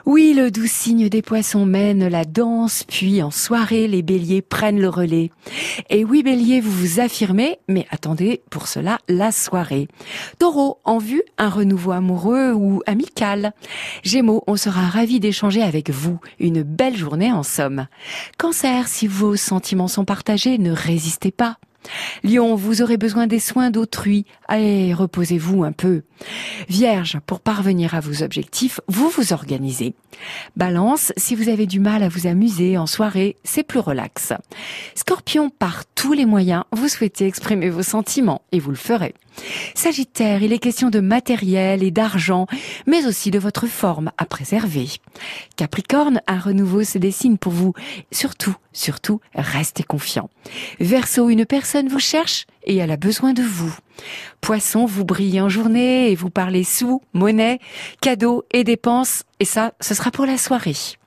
Oui, le doux signe des poissons mène la danse, puis en soirée, les béliers prennent le relais. Et oui, bélier, vous vous affirmez, mais attendez pour cela la soirée. Taureau, en vue, un renouveau amoureux ou amical. Gémeaux, on sera ravis d'échanger avec vous. Une belle journée en somme. Cancer, si vos sentiments sont partagés, ne résistez pas. Lion, vous aurez besoin des soins d'autrui. Allez, reposez-vous un peu. Vierge, pour parvenir à vos objectifs, vous vous organisez. Balance, si vous avez du mal à vous amuser en soirée, c'est plus relax. Scorpion, par tous les moyens, vous souhaitez exprimer vos sentiments et vous le ferez. Sagittaire, il est question de matériel et d'argent, mais aussi de votre forme à préserver. Capricorne, un renouveau se dessine pour vous. Surtout, restez confiant. Verseau, une personne vous cherche et elle a besoin de vous. Poisson, vous brillez en journée et vous parlez sous, monnaie, cadeaux et dépenses. Et ça, ce sera pour la soirée.